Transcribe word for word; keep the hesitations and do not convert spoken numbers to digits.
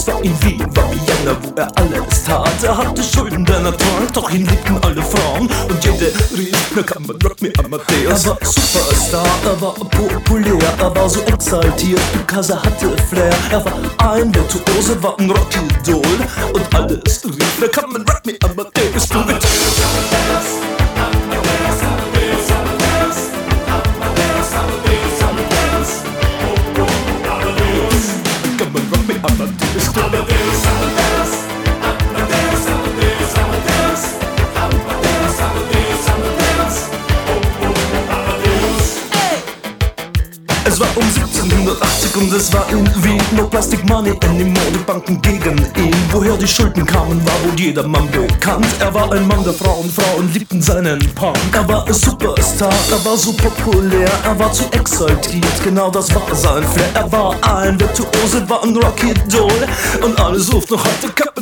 das war in Wien, war Vienna, wo er alles tat. Er hatte Schulden, denn er trank, doch ihn liebten alle Frauen. Und jede rief, na kann man Rock Me Amadeus. Er war Superstar, er war populär, er war so exaltiert, because er hatte Flair. Er war ein Virtuose, war ein Rockidol. Und alles rief, na kann man Rock Me Amadeus. Du mit Es war um siebzehnhundertachtzig und es war in Wien. No Plastic Money anymore, die Banken gegen ihn. Woher die Schulden kamen, war wohl jedermann bekannt. Er war ein Mann der Frauen, Frauen liebten seinen Punk. Er war ein Superstar, er war so populär, er war zu exaltiert, genau das war sein Flair. Er war ein Virtuose, war ein Rockidol und alle suchten noch heute